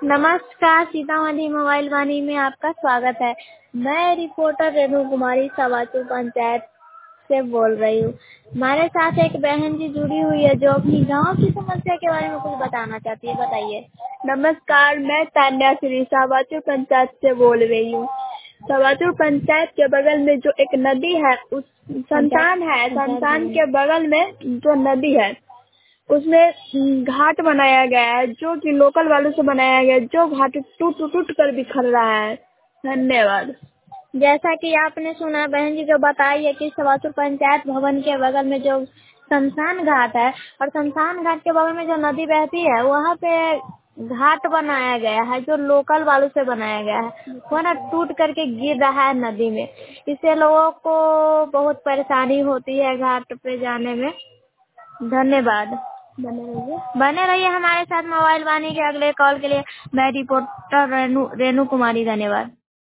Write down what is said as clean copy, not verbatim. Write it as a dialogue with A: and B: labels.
A: नमस्कार, सीतामढ़ी मोबाइल वाणी में आपका स्वागत है। मैं रिपोर्टर रेणु कुमारी सवाचू पंचायत से बोल रही हूँ। हमारे साथ एक बहन जी जुड़ी हुई है जो अपनी गांव की समस्या के बारे में कुछ बताना चाहती है। बताइए।
B: नमस्कार, मैं तान्या श्री सवाचू पंचायत से बोल रही हूँ। सवाचू पंचायत के बगल में जो एक नदी है, उस संतान के बगल में जो नदी है उसमें घाट बनाया गया है, जो कि लोकल वालों से बनाया गया है, जो घाट टूट कर बिखर रहा है। धन्यवाद।
A: जैसा कि आपने सुना, बहन जी जो बताई है कि सवाचू पंचायत भवन के बगल में जो शमशान घाट है और शमशान घाट के बगल में जो नदी बहती है वहाँ पे घाट बनाया गया है, जो लोकल वालों से बनाया गया है। वो ना टूट करके गिर रहा है नदी में। इससे लोगों को बहुत परेशानी होती है घाट पे जाने में। धन्यवाद। बने रहिए हमारे साथ मोबाइल वाणी के अगले कॉल के लिए। मैं रिपोर्टर रेणु कुमारी। धन्यवाद।